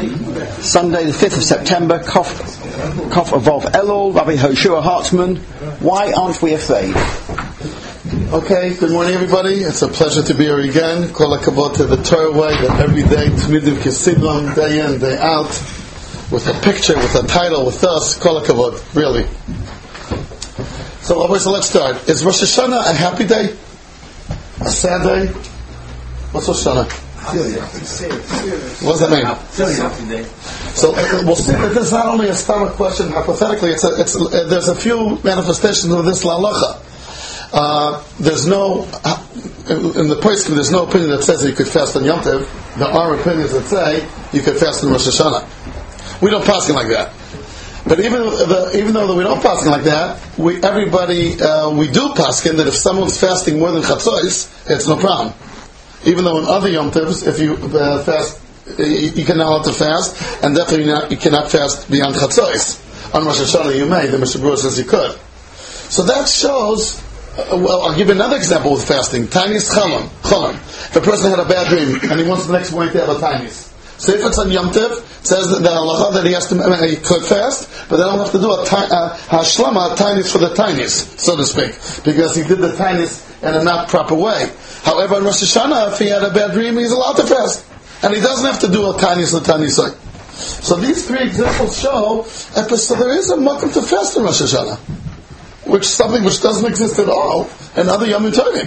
Sunday the 5th of September, Kof Avov Elul, Rabbi Hoshua Hartman. Why aren't we afraid? Okay, good morning everybody. It's a pleasure to be here again. Kol hakavod to the Torah way, that every day, Tmidim Kisidlam, day in, day out, with a picture, with a title, with us. Kol hakavod, really. So let's start. Is Rosh Hashanah a happy day? A sad day? What's Rosh Hashanah? What does that mean? So we'll see that this is not only a stomach question. Hypothetically, there's a few manifestations of this la'alacha. There's no in the poskim. There's no opinion that says that you could fast on Yom Tov. There are opinions that say you could fast on Rosh Hashanah. We don't paskin like that. But even though we don't paskin like that, we do paskin that if someone's fasting more than chatzos, it's no problem. Even though in other Yom Tovs, if you fast, you cannot allowed to fast, and definitely you cannot fast beyond chatzos. On Rosh Hashanah you may. The Mishnah Berurah says you could. So that shows. Well, I'll give you another example with fasting. Tainis chalom. If a person had a bad dream and he wants the next morning to have a tainis. So if it's on Yom Tov, it says that the halacha that he could fast, but then I'll have to do a hashlama tainis for the tainis, so to speak, because he did the tainis in a not proper way. However, on Rosh Hashanah, if he had a bad dream, he's allowed to fast, and he doesn't have to do a tainis l'tainisoi. So these three examples show that so there is a makom to fast in Rosh Hashanah, which is something which doesn't exist at all in other Yom Tovim.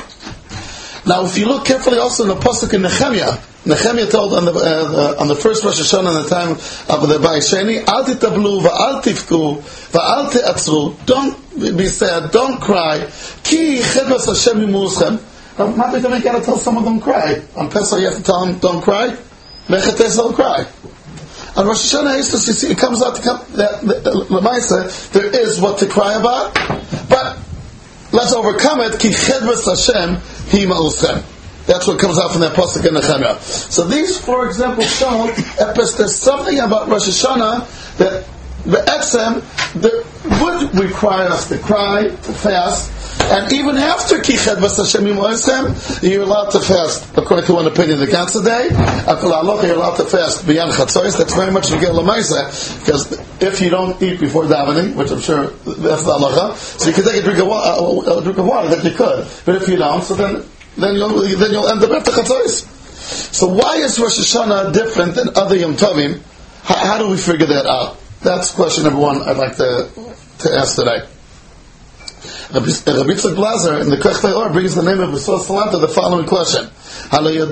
Now, if you look carefully also in the pasuk in Nehemiah told on the first Rosh Hashanah in the time of the Bayis Sheni, Al titablu va'al tifku va'al te'atzru. Don't be sad, don't cry. Ki chedvas Hashem yimuschem. Now, not that you got to tell someone don't cry. On Pesach you have to tell them don't cry. Mechetes don't cry. On Rosh Hashanah, it comes out that there is what to cry about, but let's overcome it. Ki chedvas Hashem hi ma'uschem. That's what comes out from that pasuk in Nehemiah. So these four examples show that there's something about Rosh Hashanah that the etzem that would require us to cry, to fast, and even after Kichad Vas Hashem Yimoisem, you're allowed to fast according to one opinion the Ganze day. You're allowed to fast beyond Chatzos. That's very much Miguel Lamaisa, because if you don't eat before davening, which I'm sure that's the halacha, so you can take a drink of water that you could. But if you don't, so then you'll end up after Chatzos. So why is Rosh Hashanah different than other Yom Tovim? How do we figure that out? That's question number one I'd like to ask today. Rabbi Yitzchak Blazer in the Kechlei Or brings the name of Yisrael Salanta the following question. Kodesh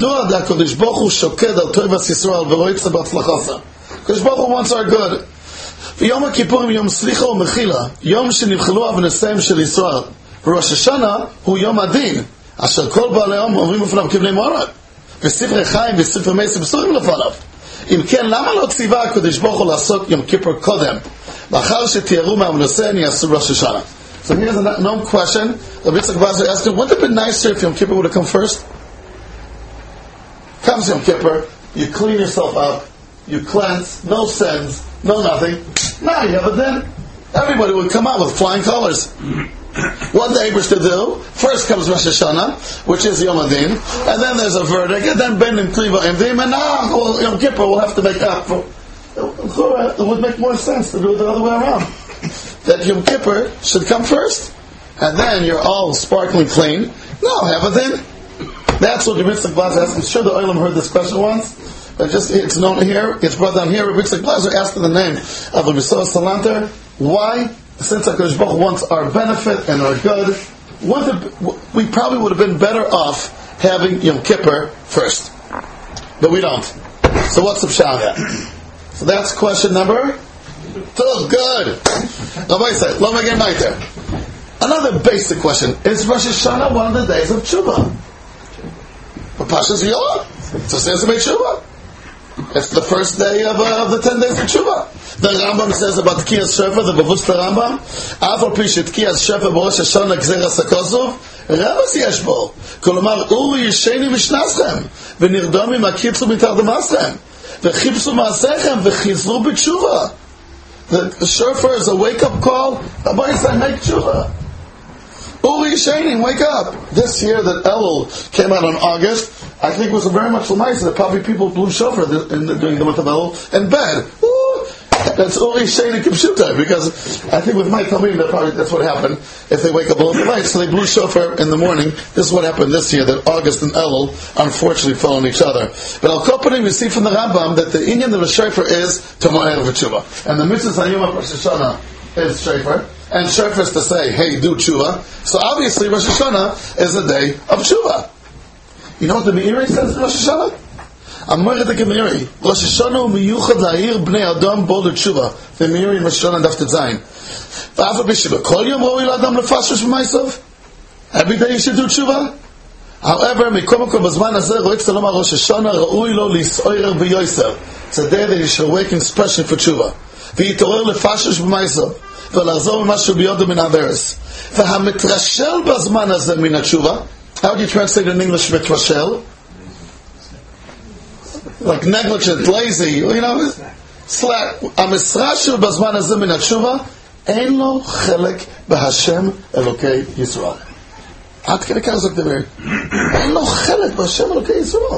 Baruch Hu wants our good. Yom Kippurim Yom Slicha u'Mechila Yom Shenivchelu Avneiseim Shel Yisrael Rosh Hashanah Hu Yom Adin Asher Kol Baalei Yom Omrim Ufanav Kivnei Morad V'Sifrei Chaim V'Sifrei Mesim B'Surim Lefanav. אם כן, למה לא ציווה הקדוש ברוך הוא לעשות יום כיפור קודם? לאחר שתיארו מהמנוסה, יעשו ראש השנה. So here's a known question. Rabbi Yitzchak Blazer asked him, wouldn't it have been nicer if Yom Kippur would have come first? Comes Yom Kippur, you clean yourself up, you cleanse, no sins, no nothing. Now you have a din. Everybody would come out with flying colors. What the Abish to do? First comes Rosh Hashanah, which is Yom Adin, and then there's a verdict, and then Ben Kliva Imdim, and now Yom Kippur will have to make up for. It would make more sense to do it the other way around. That Yom Kippur should come first, and then you're all sparkling clean. No, have a din. That's what Rabbi Yitzchak Blazer asked. I'm sure the Olam heard this question once, but it's known here, it's brought down here. Rabbi Yitzchak Blazer asked in the name of Rabbi Yisrael Salanter, why? Since HaKadosh Baruch Hu wants our benefit and our good, we probably would have been better off having Yom Kippur first. But we don't. So what's the pshat there? So that's question number 2. Good. Another basic question. Is Rosh Hashanah one of the days of Tshuva? Pashas Yoah. So says to make Tshuva. It's the first day of the 10 days of Tshuva. The Rambam says about Tkiyas Shefa, the Bavusta Rambam, Afal Pishet Tkiyas Shefa B'Rosh Hashanah Gzeras HaKosov, Rebas Yesh Bo. Kolomar, Uri Yisheni Mishnaschem, V'nirdomi Makitzu Mitardamachem, V'chipsu Maasechem, V'chizru B'Tshuva. The shofar is a wake-up call. Rabbi said, make Tshuva. Uri Yisheni, wake up. This year that Elul came out in August, I think it was very much Lamaisa that probably people blew shofar during the month of Elul in bed. Ooh, that's only Shane and Kipshuta, because I think with my Talmud that's what happened if they wake up a little bit late. So they blew shofar in the morning. This is what happened this year, that August and Elul unfortunately fell on each other. But Al Kopanim, we see from the Rambam that the inyan of a shofar is Tomorrow Erev Tshuva. And the mitzvah Hayom of Rosh Hashanah is shofar. And shofar is to say, hey, do tshuva. So obviously Rosh Hashanah is the day of tshuva. You know what the Meiri says in Rosh Hashanah? Amar the Meiri, Rosh Hashanah miyuchad la'ir bnei adam bo l'tshuva. The Meiri in Rosh Hashanah daf tetzayin. V'afa b'shiva kol yom roi l'adam lefashos b'maisav. Every day you should do tshuva. However, mikom makom b'zman hazeh roitz lomar Rosh Hashanah ra'ui lo l'is'oirer b'yoser. It's a day that you should awaken especially for tshuva. V'yitorer lefashos b'maisav. ולחזור ממשהו ביודו מן העברס. והמתרשל בזמן הזה מן התשובה. How do you translate in English מתרשל? Like negligent, lazy, you know, slack. המתרשל בזמן הזה מן התשובה, אין לו חלק בהשם אלוקי ישראל. עד כדי כך זאת דבר. אין לו חלק בהשם אלוקי ישראל.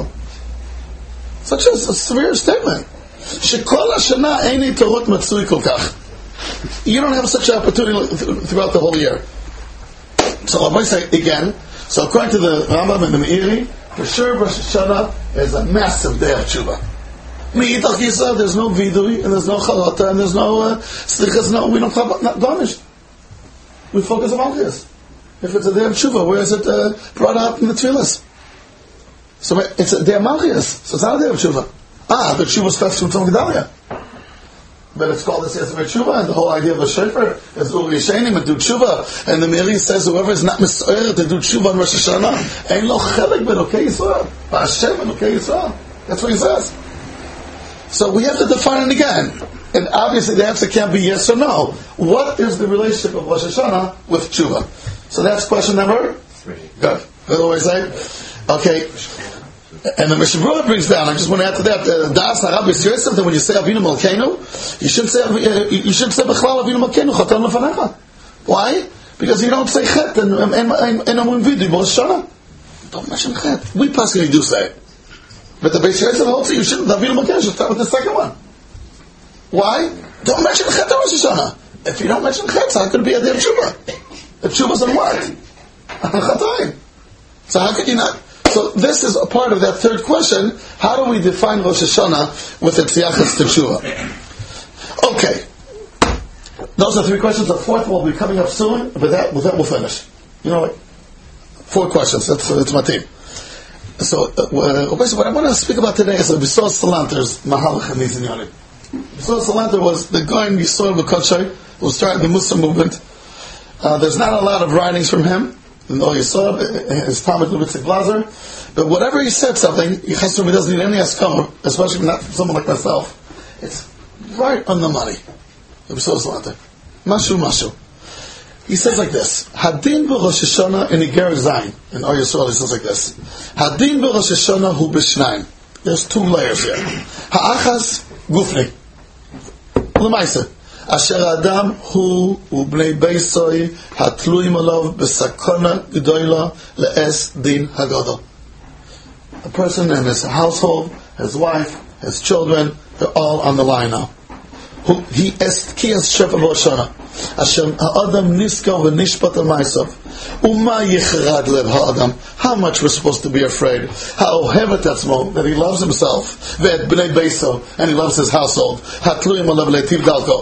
Such a severe statement. שכל השנה אין התורות מצוי כל כך. You don't have such an opportunity throughout the whole year. So I might say again, so according to the Rambam and the Meiri, for sure Rosh Hashanah is a massive day of tshuva. Me'itach Yisrael, there's no vidui, and there's no chalata, and there's no slichas, we don't talk about garnish. We focus on Malchus. If it's a day of tshuva, where is it brought out in the tefillas? So it's a day of Malchus, so it's not a day of tshuva. The tshuva starts from Tzom Gedalia. But it's called the Sefer Tshuva, and the whole idea of a shofar is Uri Yishenim and do Tshuva. And the Meiri says whoever is not Misoyer to do Tshuva on Rosh Hashanah, ain't lo chelek b'Elokei Yisrael, b'Hashem Elokei Yisrael. That's what he says. So we have to define it again. And obviously the answer can't be yes or no. What is the relationship of Rosh Hashanah with Tshuva? So that's question number 3. Good. That's what I say. Okay. And the Mishnah Berurah brings down. I just want to add to that. Das Harab Yisrael. That when you say Avinu Malkeinu, you should say Bechlal Avinu Malkeinu Chotam Lefanecha. Why? Because you don't say Chet and Amun Vidu Rosh Hashanah. Don't mention Chet. We personally do say it, but the Beis Yosef holds you shouldn't. Avinu Malkeinu should start with the second one. Why? Don't mention Chet on Rosh Hashanah. If you don't mention Chet, so how could it be a day of Tshuva? The Tshuva's on what? On Chatayim. So how could you not? So this is a part of that third question. How do we define Rosh Hashanah with its yachas to Tshuva? Okay. Those are 3 questions. The fourth will be coming up soon, but with that we'll finish. You know what? 4 questions. That's my team. So basically what I want to speak about today is Bisor Salanter's Mahalach and Nizinyanim. Bisor Salanter was the guy in Yisrael B'Kodshay who started the Muslim movement. There's not a lot of writings from him. No, you saw his Talmud Lubitzik Blazer, but whatever he said something, he doesn't need any askama, especially not from someone like myself. It's right on the money. Mashu. He says like this: Hadin b'Rosh Hashanah in Iger Zayin. In Or Yisrael, he says like this: Hadin b'Rosh Hashanah hu b'shnayim. There's 2 layers here. Ha'achas gufni. L'maisa. Asher Adam hu ubnei beisoi hatluim alav besakona gedola le'es din hagadol. A person and his household, his wife, his children, they're all on the line now. He est ki es shefa v'oshana. Asher ha'adam niska v'nishpat al-maisav. Uma yichrad lev ha'adam. How much we're supposed to be afraid. Ha'ohevet atzmo, that he loves himself. Ve'et bnei beiso, and he loves his household. Hatluim alav le'tiv dalko.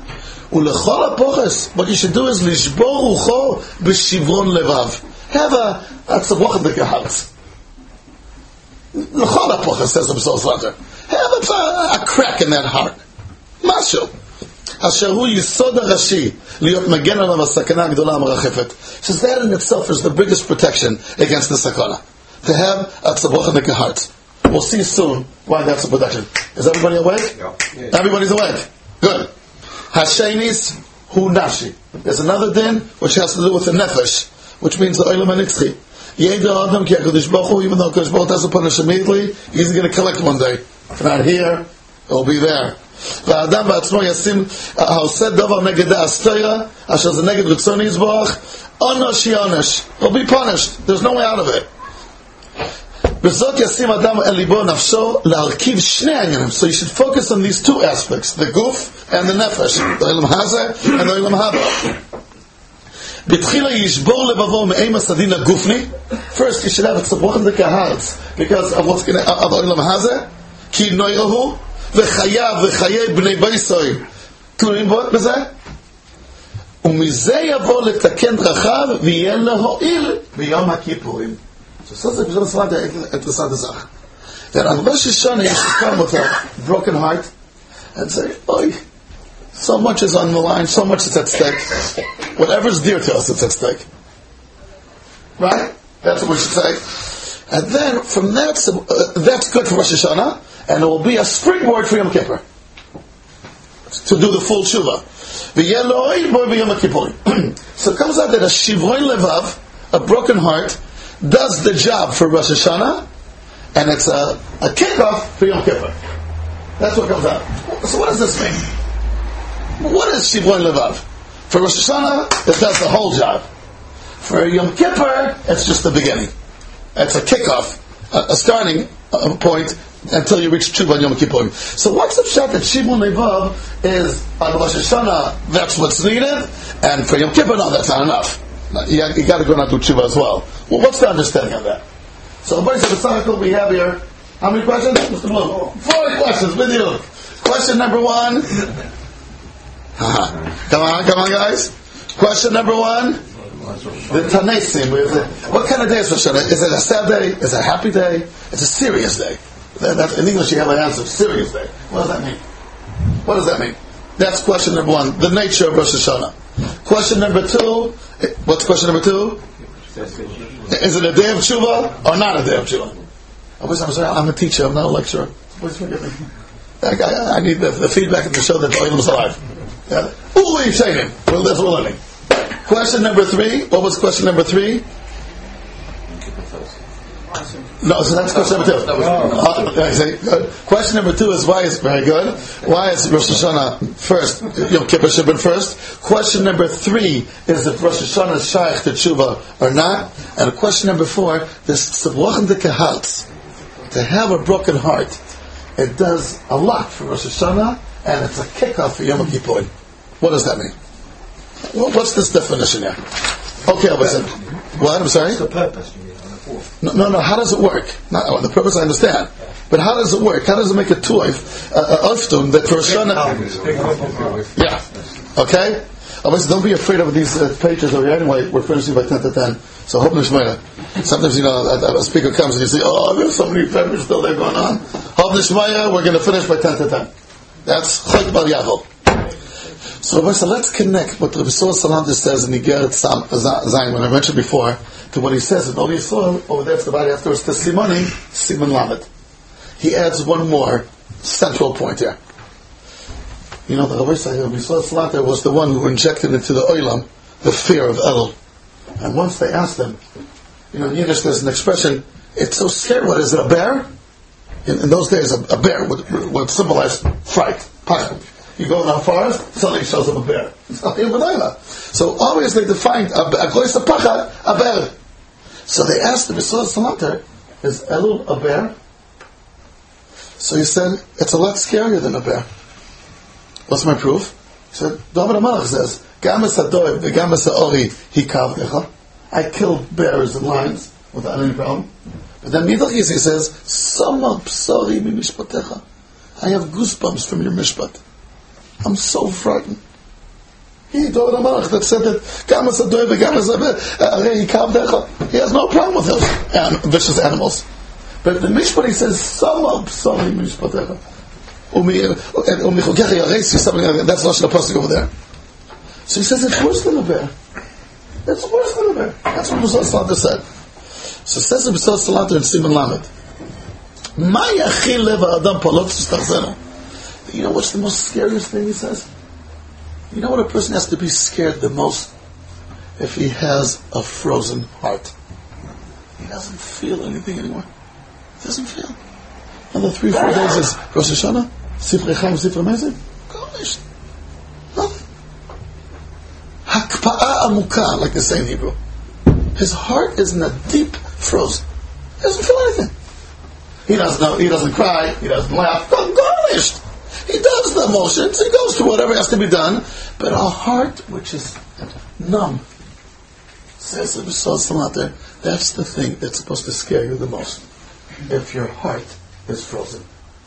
What you should do is lishbor rucho b'shivron levav. Have a tzavach in the house. L'chol ha'poches, says the Bisor Salanter. Have a crack in that heart. Mashu. Asher hu yisod harashi liot magen alav hasakana hagdola hamarachefet. Says that in itself is the biggest protection against the sakana. To have a tzavach in the heart. We'll see soon why that's a protection. Is everybody awake? Yeah. Everybody's awake. Good. Hashenis hu nafshi. There's another din which has to do with the nefesh, which means the olam hanitzchi. Yeda adam ki HaKadosh Baruch Hu, even though HaKadosh Baruch Hu doesn't punish immediately, he's going to collect one day. If not here, it'll be there. V'adam ba'atzmo yasim ha'osed davar neged ha'astera asher ze neged ritzon yizborach onosh yonesh. He'll be punished. There's no way out of it. B'zot yasim adam el libo nafsho la'arkiv shnei anyanim. So you should focus on these two aspects, the guf and the nefesh, the olam hazeh and the olam haba. B'tchila yishbor lebavo me'ema sadina gufni. First, you should have a tzabochem dekaharz, because of what's going to, of olam hazeh, ki noirahu, v'chayav v'chayei b'nei baisoi, tluim bot b'zeh, ומזה יבוא לתקן דרכיו ויהיה להועיל ביום הכיפורים. So that's the interessante Sache. That on Rosh Hashanah you should come with a broken heart and say, "Oy, so much is on the line, so much is at stake. Whatever's dear to us, it's at stake." Right? That's what we should say. And then from that, that's good for Rosh Hashanah, and it will be a springboard for Yom Kippur to do the full tshuva. So it comes out that a shivroin levav, a broken heart, does the job for Rosh Hashanah, and it's a kickoff for Yom Kippur. That's what comes out. So what does this mean? What is shivroin levav? For Rosh Hashanah, it does the whole job. For Yom Kippur, it's just the beginning. It's a kickoff, a starting point, until you reach Tshuva and Yom Kippur. So what's the pshat that Shivroin Levav is on Rosh Hashanah, that's what's needed, and for Yom Kippur, no, that's not enough. You got to go and do Tshuva as well. Well, what's the understanding of that? So, everybody said the cycle we have here. How many questions? Mr. Blum? 4 questions with you. Question number 1. Come on, guys. Question number 1. The Tanesim. What kind of day is Rosh Hashanah? Is it a sad day? Is it a happy day? It's a serious day. In English you have an answer, serious day. What does that mean? What does that mean? That's question number 1, the nature of Rosh Hashanah. Question number 2, what's question number 2? Is it a day of tshuva or not a day of tshuva? I'm sorry, I'm a teacher, I'm not a lecturer. Please forgive me. I need the feedback to show that the oil is alive. Ooh, you're saying it. Well, that's what we're learning. Question number 3, what was question number 3? No, so that's question number 2. Question number 2 is why is very good. Why is Rosh Hashanah first? Yom Kippur should have been first. Question number 3 is if Rosh Hashanah is shaykh to tshuva or not. And question number 4, this tzavochem dekaharz, to have a broken heart, it does a lot for Rosh Hashanah, and it's a kickoff for Yom Kippur. What does that mean? Well, what's this definition here? Okay, what? I'm sorry. The purpose. No. How does it work? The purpose I understand, but how does it work? How does it make a tuif, oftum that for Hashanah? Yeah. Okay. Obviously, don't be afraid of these pages over here. Anyway, we're finishing by 10 to 10. So hope Nishmaya. Sometimes a speaker comes and you say, "Oh, there's so many papers still there going on." Hope Nishmaya. We're going to finish by 10 to 10. That's Chok Bar Yavel. So let's connect what Rabbi Salanter says in Igeret Zayin, when I mentioned before, to what he says in Oli Yisrael, over there, it's the body afterwards, to Simoni, Simon Lamed. He adds one more central point here. The Rabbi Salanter was the one who injected into the Olam the fear of Elul. And once they asked him, in Yiddish there's an expression, it's so scary, what is it, a bear? In those days, a bear would symbolize fright, panic. You go in the forest, suddenly shows up a bear. It's not even So always they defined a bear. So they asked the Rabbi Salanter, is Elul a bear? So he said, it's a lot scarier than a bear. What's my proof? He said, David HaMelech says, Gamas HaDoiv, Gamas HaOri, Hikavdecha. I killed bears and lions without any problem. But then Midach he says, Sama Psori mi Mishpatecha. I have goosebumps from your Mishpat. I'm so frightened. He David HaMelech that said that Gamas HaDoiv, Gamas HaOri, Hikavdecha. He has no problem with those vicious animals. But the Mishpat he says, Sama Psori mi Mishpatecha. That's Lashon HaPasuk over there. So he says it's worse than a bear. It's worse than a bear. That's what Rabbi Salanter said. So it says Rabbi Salanter in Simon Lamed. You know what's the most scariest thing he says? You know what a person has to be scared the most? If he has a frozen heart. He doesn't feel anything anymore. He doesn't feel. Another 3-4 days is Rosh Hashanah. Sifrei Chaim, Sifrei Mezid? Gosh, nothing. Hakpa'a amuka, like they say in Hebrew. His heart is in a deep frozen. He doesn't feel anything. He doesn't know. He doesn't cry. He doesn't laugh. Garnished. He does the emotions. He goes through whatever has to be done. But our heart, which is numb, says that we saw some out there. That's the thing that's supposed to scare you the most. If your heart is frozen.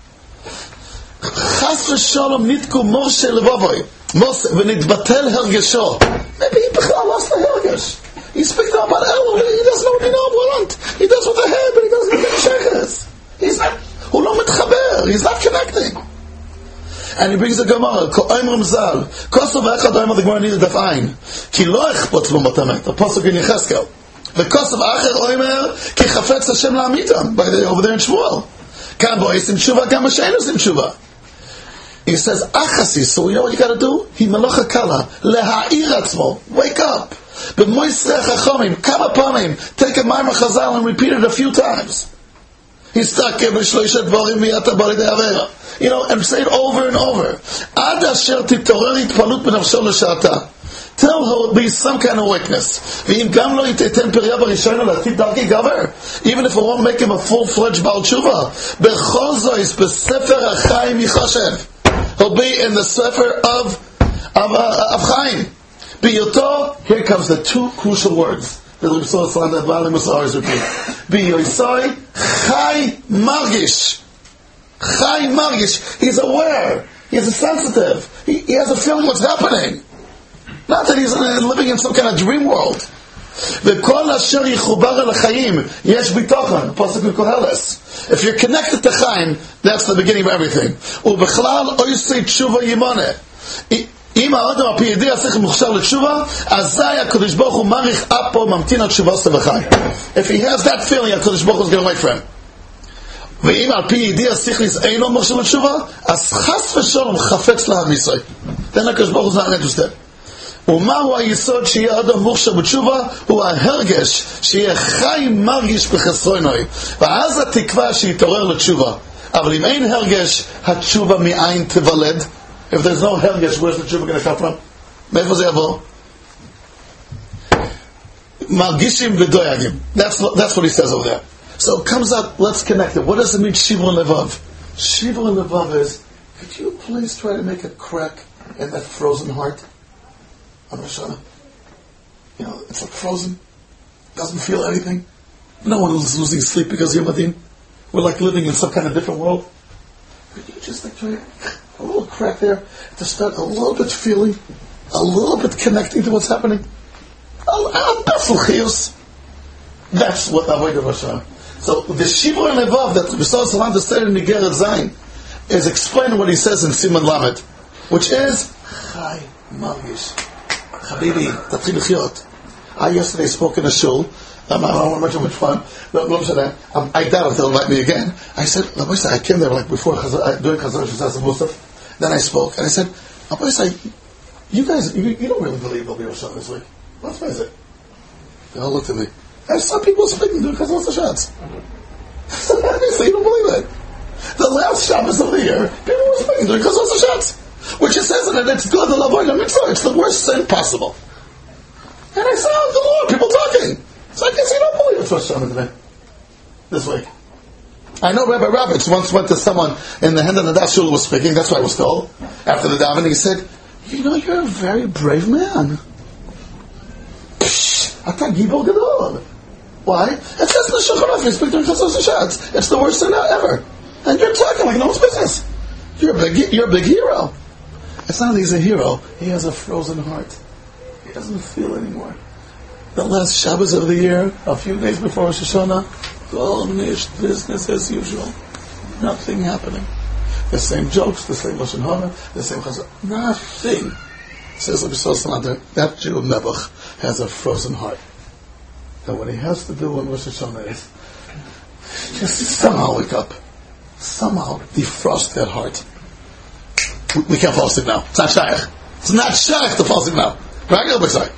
Chas v'shalom nitku Moshe levavoi. Moshe v'nitbatel hergesho. Maybe he lost the hergesh. He speaks about Elul. He doesn't know what he knows. He does with the head, but he doesn't know what the sheches. He's not. Hu lo mitchaber. He's not connecting. And he brings a Gemara. Ko'omer Mzal. Kosov echad oimer the Gemara needed of ein. Ki lo echpotz lo motamet. The pasuk in Yecheskel. V'kosov acher oimer ki chafetz Hashem la'amitam. By the over there in Shmuel. Kan bo'is in tshuva, kan b'sheinus in tshuva. He says, achasi. So you know what you got to do? Hi melocha kala. Leha'ir atzmo. Wake up. B'moisrei chachomim. Kama pamim. Take a Maimar Chazal and repeat it a few times. And say it over and over. Till there will be some kind of weakness. Even if it won't make him a full-fledged Baal Tshuva. He'll be in the Sefer of Chaim. Here comes the two crucial words that we saw that Bali must always repeat. B'yosoi chai margish. Chai margish. He's aware. He's sensitive. He has a feeling what's happening. Not that he's living in some kind of dream world. V'kol asher yichubar el chayim yesh bitochon. Pasuk in Koheles. If you're connected to Chaim, that's the beginning of everything. U'bechlal oisei tshuva yimone. If he has that feeling, HaKadosh Baruch Hu is going to wait for him. Then HaKadosh Baruch Hu is not interested. ומהו היסוד שיהיה אדם מוכשר בתשובה? הוא ההרגש שיהיה חי מרגיש בחסרונוי, ואז התקווה שיתעורר לתשובה. אבל אם אין הרגש, התשובה מאין תיוולד? If there's no hergesh, where's the tshuva going to come from? מאיפה זה יבוא? מרגישים וdoyagim. That's what he says over there. So it comes out, let's connect it. What does it mean, Shivur Levav? Shivur Levav is, could you please try to make a crack in that frozen heart? On Rosh Hashanah. You know, it's like frozen. Doesn't feel anything. No one is losing sleep because Yom Adin. We're like living in some kind of different world. Could you just like try a little crack there to start a little bit feeling, a little bit connecting to what's happening? That's what Avodah Rosh Hashanah. So the Shivur Levav that B'Sal Salam said in Nigeret Zayin is explaining what he says in Siman Lamed, which is Chai Margish. Habibi, Tatchil L'Chyot. I yesterday spoke in a shul. I don't remember which one. I doubt if they'll invite me again. I said, I came there like before doing Chazar Shazas Musaf. Then I spoke and I said, you guys, you don't really believe there'll be a Rosh Hashanah this week. Let's face it. They all looked at me. And some people speaking doing Chazar Shazas. Obviously, you don't believe it. The last Shabbos of the year, people were speaking doing Chazar Shazas. Which it says in it, it's good, the Lavoy Mitzvah. It's the worst sin possible. And I saw the Lord, people talking. So I guess you don't believe it's Rosh Hashanah today. This week. I know Rabbi Ravitch once went to someone in the Hen and the Das Shul was speaking, that's what I was told. After the davening, he said, you know, you're a very brave man. Ata Gibor Gadol. Why? It says in the Shulchan Aruch, you speak during Chazos Hashatz. It's the worst sin ever. And you're talking like no one's business. You're a big hero. It's not that he's a hero. He has a frozen heart. He doesn't feel anymore. The last Shabbos of the year, a few days before Rosh Hashanah, Golnish, business as usual. Nothing happening. The same jokes, the same Lashon Hara, the same Chazal. Nothing. Says Rabbi Sallallahu that Jew of Nebuch has a frozen heart. And what he has to do when Rosh Hashanah is just somehow wake up. Somehow defrost that heart. We can't fall asleep now. It's not shaykh. It's not shaykh to fall asleep now. Right?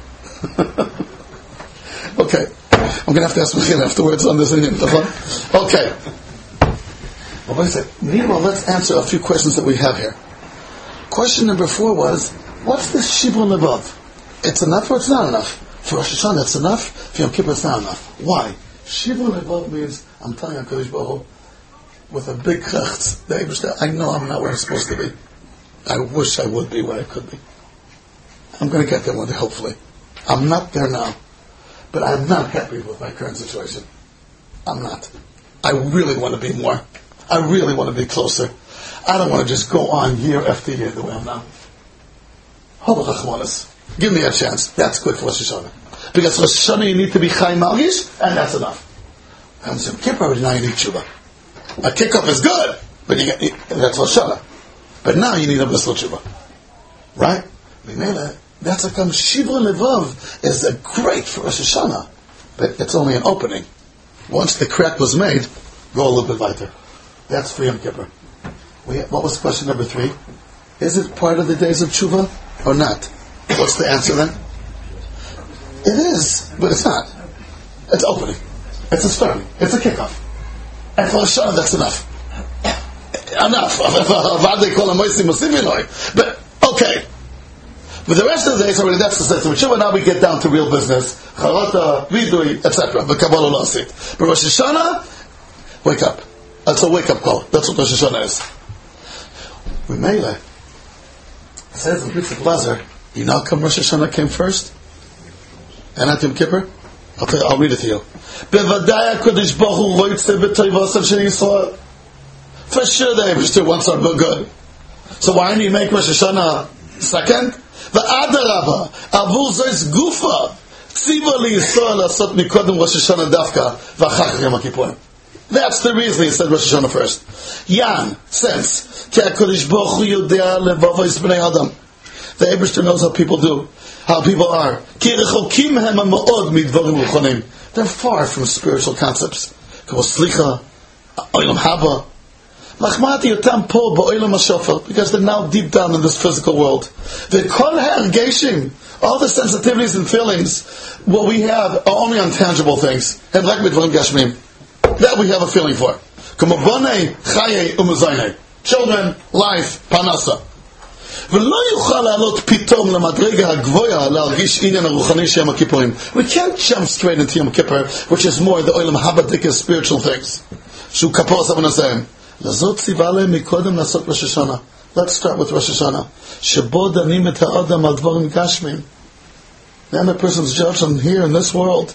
Okay. I'm going to have to ask Mechil afterwards on this. Okay. Well, what is it? Meanwhile, let's answer a few questions that we have here. Question number 4 was, what's this Shivur Levav? It's enough or it's not enough? For Rosh Hashanah it's enough, for Yom Kippur it's not enough. Why? Shivur Levav means, I'm telling HaKadosh Baruch Hu, with a big kracht. I know I'm not where I'm supposed to be. I wish I would be where I could be. I'm going to get there one day, hopefully. I'm not there now, but I'm not happy with my current situation. I'm not. I really want to be more. I really want to be closer. I don't want to just go on year after year the way I'm now. Hold on, give me a chance. That's good for Rosh Hashanah. Because Rosh Hashanah you need to be Chai Malgish, and that's enough. And Yom Kippur, now you need tshuva. A kickoff is good, but that's Rosh Hashanah. But now you need a B'sel tshuva. Right? That's a come Shivra Levav is a great for Rosh Hashanah. But it's only an opening. Once the crack was made, go a little bit weiter. That's for Yom Kippur. What was question number 3? Is it part of the days of tshuva or not? What's the answer then? It is, but it's not. It's opening. It's a starting. It's a kickoff. And for Rosh Hashanah, that's enough. Enough. But, okay. But the rest of the days already, that's the system. Tshuva, now we get down to real business. Charata, vidui, etc. But Kabbalah lost it. But Rosh Hashanah, wake up. That's a wake-up call. That's what Rosh Hashanah is. It says in Brit Lazar, you know how come Rosh Hashanah came first? And not Yom Kippur? I'll read it to you. For sure the Eibishter wants our good. So why don't you make Rosh Hashanah second? The Adarabah, Avul Zois Gufa, Tziva li Yisrael Asot Mikodem Rosh Hashanah Dafka, V'achach Yom Kippurim. That's the reason he said Rosh Hashanah first. Yan, sense, Ki HaKadosh Baruch Hu Yodea Levavos Bnei Adam. The Eibishter knows how people do, how people are. Ki Rechokim Hem HaMa'od Midvarim Ruchonim. They're far from spiritual concepts. Kamo Slicha, Olam Haba, because they're now deep down in this physical world. The kol ha'ergeshim, all the sensitivities and feelings, what we have are only on tangible things. And like midvarim gashmim, that we have a feeling for. Children, life, parnasa. We can't jump straight into Yom Kippur, which is more the olam haba spiritual things. Shu kapos avanasayim. Let's start with Rosh Hashanah. Then a person's judged on here in this world.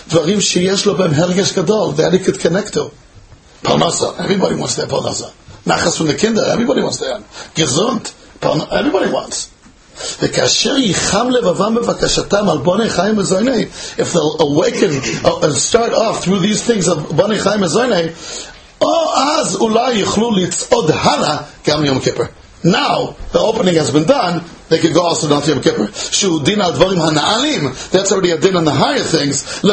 That he could connect to. Parnasa. Everybody wants that parnasa. Nachas from the kinder. Everybody wants that. Gesund. Everybody wants. If they'll awaken and start off through these things of Bonei Chaim Zoynei, now, the opening has been done, they can go also down to Yom Kippur. That's already a din on the higher things. So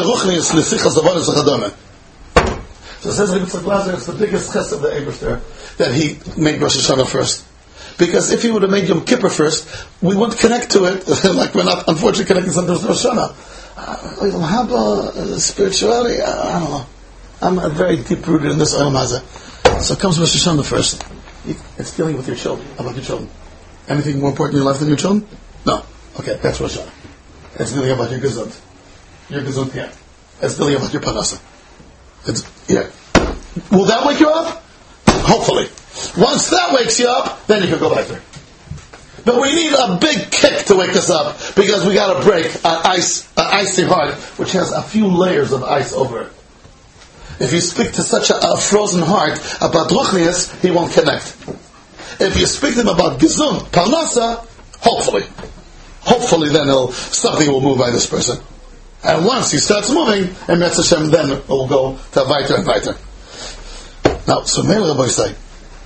it says it's the biggest chesed of the Eibishter that he made Rosh Hashanah first. Because if he would have made Yom Kippur first, we wouldn't connect to it, like we're not unfortunately connecting sometimes to Rosh Hashanah. Spirituality, I don't know. I'm very deep rooted in this Olam Hazeh. So it comes Rosh Hashanah first. It's dealing with your children. How about your children? Anything more important in your life than your children? No. Okay, that's Rosh Hashanah. It's dealing about your gesund. Your gesund, yeah. It's dealing about your parnasa. Yeah. Will that wake you up? Hopefully. Once that wakes you up, then you can go back there. But we need a big kick to wake us up, because we got to break an icy heart, which has a few layers of ice over it. If you speak to such a frozen heart about ruchnius, he won't connect. If you speak to him about gesund, parnasa, hopefully then something will move by this person. And once he starts moving, and Metz Hashem, then it will go to weiter and weiter. Now, so Meir Rabbi say,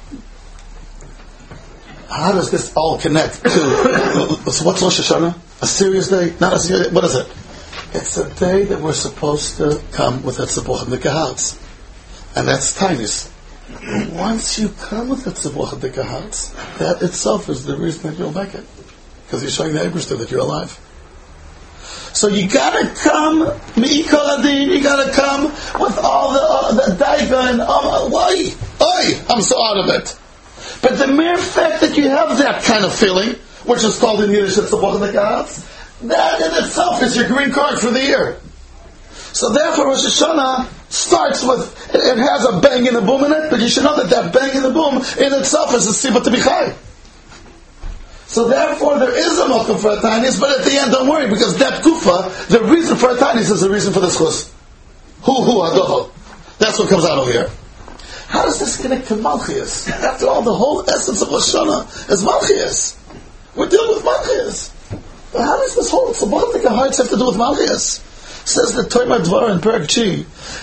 how does this all connect to, so what's Rosh Hashanah? A serious day? Not a serious day? What is it? It's a day that we're supposed to come with Etzabuch and Hearts. And that's tiniest. Once you come with Etzabuch and Hearts, that itself is the reason that you'll make it. Because you're showing the Eibishter that you're alive. So you gotta come, Mi'ikol Adin, you gotta come with all the daiga and why? I'm so out of it. But the mere fact that you have that kind of feeling, which is called in Yiddish Etzabuch and Hearts, that in itself is your green card for the year. So therefore, Rosh Hashanah, starts with, it has a bang and a boom in it, but you should know that bang and the boom in itself is a sibah to be chai. So therefore there is a makom for a tainis, but at the end don't worry, because that kufa, the reason for a tainis is the reason for the schus. Hu adoho. That's what comes out of here. How does this connect to Malchias? After all, the whole essence of Rosh Hashanah is Malchias. We're dealing with Malchias. But how does this whole Tzabbatik hearts have to do with Malchias? Says the Toimar Dvar in Perek Chi,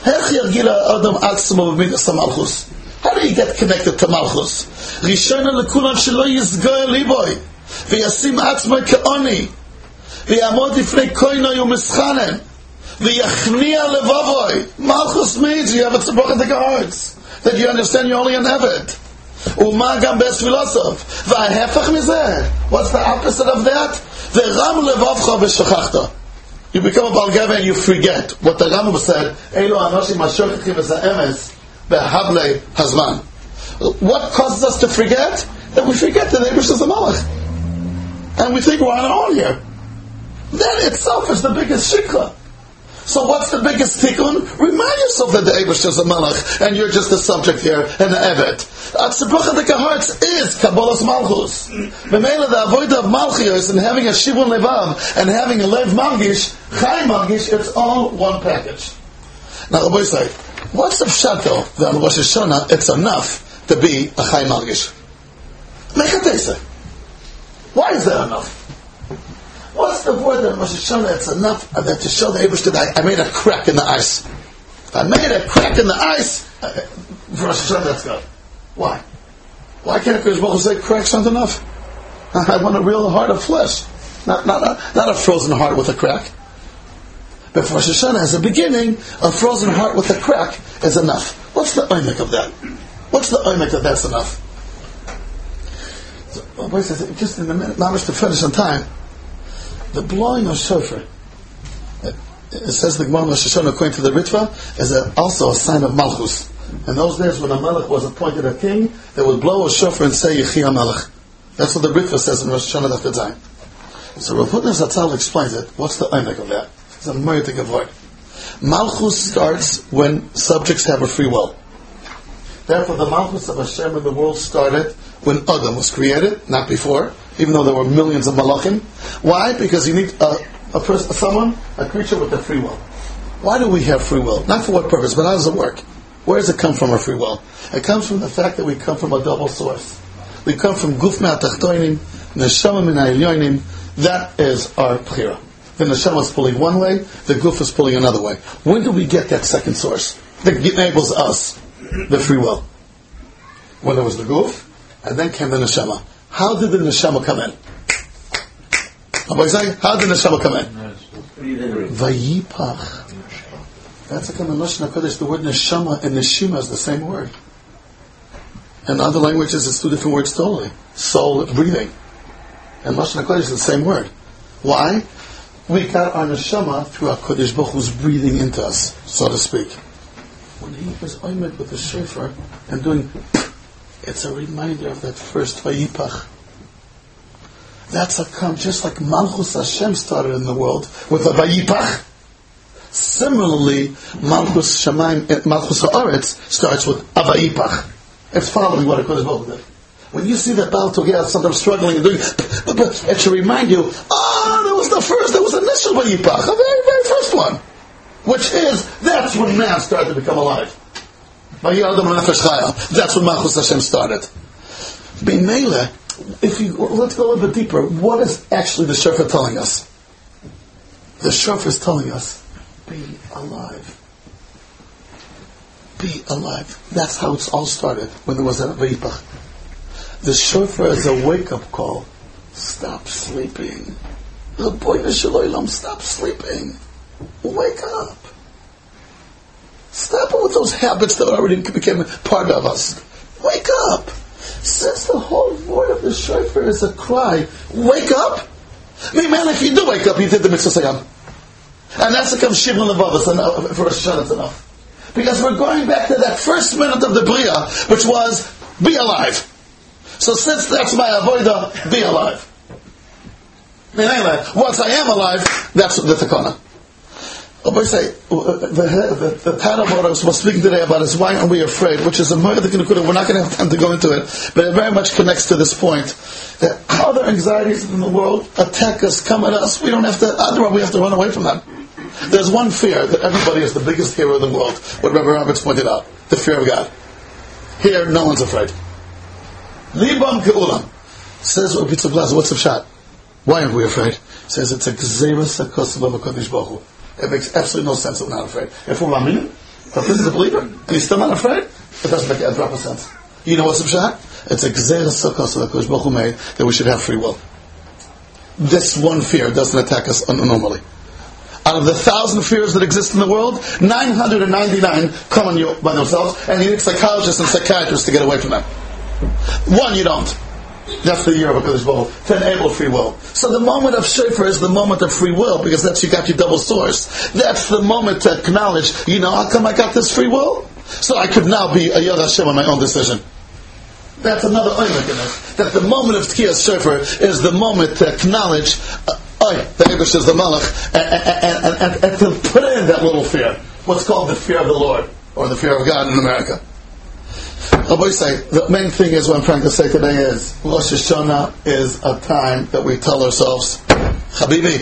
how do you get connected to Malchus? Rishona lekulan shelo yizgoy liboy, v'yasim atzmai ke'oni, v'yamod ifnei koinoi u'mischanem, v'yachniya levavoy. Malchus means you have a Tzabbatik hearts, that you understand you're only an Eved. Uma gam bes philosoph. V'ahefach mizeh. What's the opposite of that? V'ram levavcha v'shachachta. You become a Balgava and you forget what the Rambam said. Elo anoshim ashochachim v'za'emes be'havlei hazman. What causes us to forget? That we forget that the Eibush is a Malach, and we think we're on our own here. That itself is the biggest shikha. So what's the biggest tikkun? Remind yourself that the Eibush is a Malach and you're just the subject here and the Evet. Tzibbucha hearts is Kabbalas Malchus. B'meila the avodah of Malchios and having a Shivun Levav and having a Lev Margish, Chai Margish, it's all one package. Now Rabbi say, what's the pshat though? That on Rosh Hashanah it's enough to be a Chai Margish. Mechatesa. Why is that enough? What's the word that Rosh Hashanah it's enough that to show the Eibush that I made a crack in the ice. If I made a crack in the ice, for Rosh Hashanah that's good. Why? Why can't Kodesh Baruch Hu say cracks aren't enough? I want a real heart of flesh, not a frozen heart with a crack. But for Rosh Hashanah as a beginning, a frozen heart with a crack is enough. What's the oimek of that? What's the oimek that that's enough? So, just in a minute, not much to finish on time. The blowing of shofar, it says the Gemara Rosh Hashanah according to the Ritva, is also a sign of Malchus. In those days when a Melech was appointed a king, they would blow a shofar and say Yechi HaMelech. That's what the Ritva says in Rosh Hashanah at the time. So Rav Hutner Zatzal explains it. What's the emek of that? It's a meritic of word. Malchus starts when subjects have a free will. Therefore the Malchus of Hashem in the world started when Adam was created, not before, even though there were millions of Malachim. Why? Because you need a creature with a free will. Why do we have free will? Not for what purpose, but how does it work? Where does it come from, our free will? It comes from the fact that we come from a double source. We come from Guf Me'atachtoinim, Neshama Min Ha'elyonim. That is our Bchira. The Neshama is pulling one way, the Guf is pulling another way. When do we get that second source that enables us the free will? When there was the Guf, and then came the Neshama. How did the Neshama come in? How did the Neshama come in? Vayipach. That's like in the Lashon HaKodesh, the word Neshama and Neshima is the same word. In other languages, it's two different words totally. Soul, breathing. And Lashon HaKodesh is the same word. Why? We got our Neshama through our Kodesh Baruch Hu's breathing into us, so to speak. When he was oimed with the shofar and doing, it's a reminder of that first Vayipach. That's a come, just like Malchus Hashem started in the world with a Vayipach. Similarly, Malchus Shamayim, Malchus Haaretz starts with Avayipach. It's following what a Kodesh Baruch Hu did. When you see that Baal Togia sometimes struggling and doing, it should remind you, that was the initial Vayipach, a very, very first one. Which is, that's when man started to become alive. That's when Malchus Hashem started. B'meila, let's go a little bit deeper. What is actually the shofar telling us? The shofar is telling us, be alive. Be alive. That's how it's all started, when there was a Vayipach. The shofar is a wake-up call. Stop sleeping. Rabbeinu Shalom, stop sleeping. Wake up. Stop with those habits that already became part of us. Wake up. Since the whole word of the shofar is a cry, wake up. I mean, man, if you do wake up, you did the mitzvah sayam. And that's the Shivun Levav, for Rosh Hashanah it's enough. Because we're going back to that first minute of the Bria, which was, be alive. So since that's my avodah, be alive. Once I am alive, that's the takana. I say the title of what I was speaking today about is why aren't we afraid, which is a we're not going to have time to go into it, but it very much connects to this point that other anxieties in the world attack us, come at us. We don't have to. Otherwise, we have to run away from them. There's one fear that everybody is the biggest hero in the world. What Rabbi Roberts pointed out: the fear of God. Here, no one's afraid. Libam Keulam says, "What's the shot? Why aren't we afraid?" Says it's a gzeirus hakosav HaKadosh Baruch Hu. It makes absolutely no sense that we're not afraid. If we're Ma'aminim, if this is a believer, and he's still not afraid, it doesn't make a drop of sense. You know what's the shot? It's a gzeirus hakosav HaKadosh Baruch Hu made that we should have free will. This one fear doesn't attack us normally. Out of the 1,000 fears that exist in the world, 999 come on you by themselves, and you need psychologists and psychiatrists to get away from them. One, you don't. That's the year of HaKadosh Baruch Hu, to enable free will. So the moment of shofar is the moment of free will, because that's you got your double source. That's the moment to acknowledge, how come I got this free will? So I could now be a Yad Hashem on my own decision. That's another oimek in it. That the moment of Tkiyas shofar is the moment to acknowledge, the Eibush is the Malach, and to put in that little fear. What's called the fear of the Lord, or the fear of God in America. I'll say, the main thing is what I'm trying to say today is Rosh Hashanah is a time that we tell ourselves, Habibi,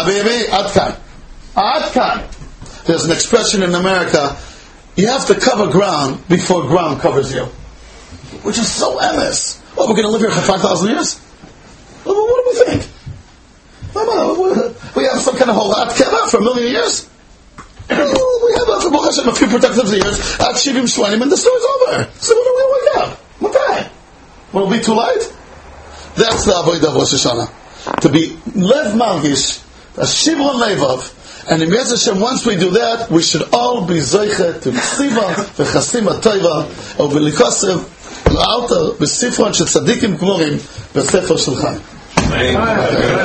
Ad Kan. There's an expression in America, you have to cover ground before ground covers you. Which is so emes. We're going to live here for 5,000 years? What do we think? We have some kind of whole Ad Kan for 1,000,000 years? We have a few productive years at Shivim Shwanim, and the story's over. So when are we going to wake up? What time? Will it be too late? That's the avodah of Rosh Hashanah. To be lev malgish, a shivron levav, and in Yez Hashem, once we do that, we should all be zoiche to ksiva v'chasima toiva, or v'likosev l'alta v'sifron shel tzadikim kmorim v'sefer shulchan.